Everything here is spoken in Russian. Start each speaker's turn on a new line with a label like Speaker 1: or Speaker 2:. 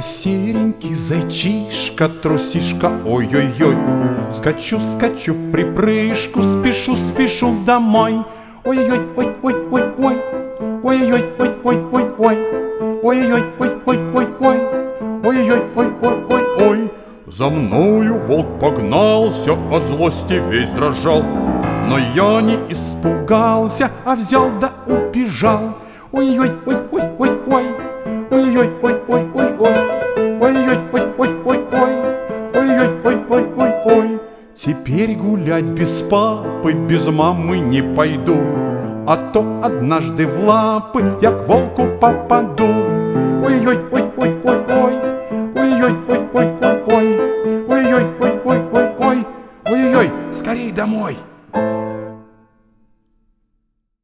Speaker 1: серенький зайчишка, трусишка, ой-ой-ой. Скачу, скачу в припрыжку, спешу, спешу домой. Ой-ой-ой, ой-ой-ой-ой, ой-ой-ой, ой-ой-ой-ой, ой-ой-ой, ой-ой-ой-ой, ой-ой-ой, ой-ой-ой-ой. За мною волк погнался, от злости весь дрожал, но я не испугался, а взял да убежал. Ой-ой-ой, ой-ой-ой-ой, ой-ой-ой, ой-ой-ой-ой, ой-ой-ой, ой-ой-ой-ой, ой-ой-ой, ой-ой-ой. Теперь гулять без папы, без мамы не пойду, а то однажды в лапы я к волку попаду. Ой-ой-ой, ой-ой-ой-ой, ой-ой-ой-ой-ой, ой-ой-ой-ой-ой, ой-ой-ой, скорей домой.